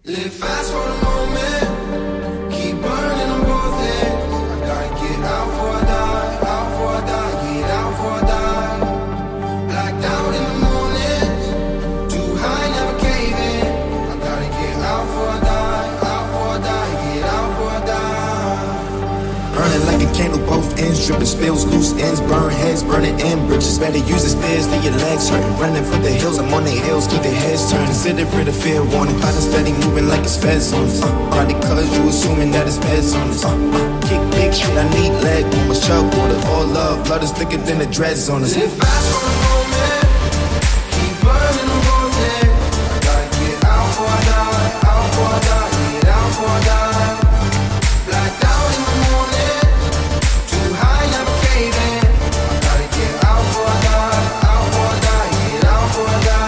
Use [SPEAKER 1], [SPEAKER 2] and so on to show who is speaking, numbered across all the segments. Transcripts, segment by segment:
[SPEAKER 1] Live fast for the moment, keep burning on both ends. I gotta get out before I die, out before I die, get out before I die. Blacked out in the morning, too high, never cave in. I gotta get out before I die, out before I die, get out before I die.
[SPEAKER 2] Burning like a candle, both ends dripping, spills, loose ends, burn heads, burning in bridges. Better use the stairs, leave your legs hurting. Running for the hills, I'm on their heels, keep their heads turning. Consider it a fair warning, fighting steady, moving like it's feds on us. Probably cause you assuming that it's feds on us. Kick big shit, I need leg warmers, chug water, all love, blood is thicker than the dreads on us.
[SPEAKER 1] Live fast for the moment, keep burning on both ends. I gotta get out before I die, out before I die, get out before I die. Blacked out in the morning, too high, never cave in. I gotta get out before I die, out before I die, get out before I die.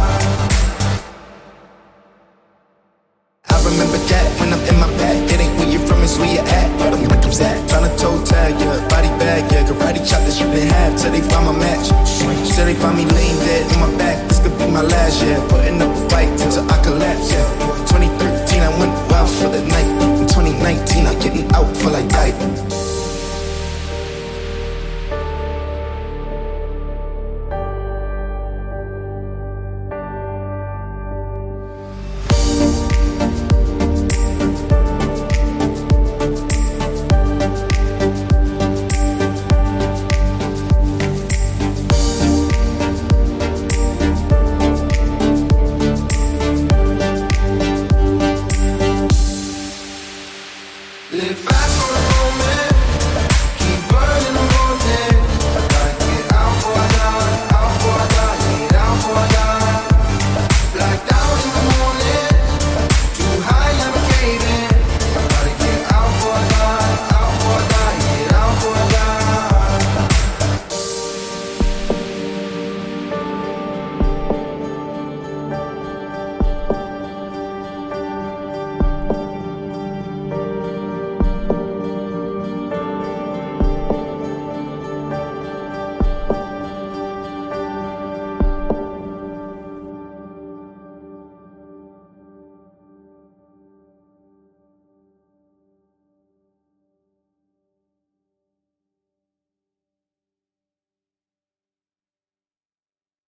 [SPEAKER 2] I remember that when I'm in my bag, it ain't where you're from, it's where you're at. But I'm like I'm Zach, tryna toe tag, yeah, body bag, yeah, karate chop this shit in half till they find my match. Till they find me laying dead in my back, this could be my last year. Putting up a fight until I collapse, yeah. 2013 I went wild for the night, in 2019 I'm getting out for like diet.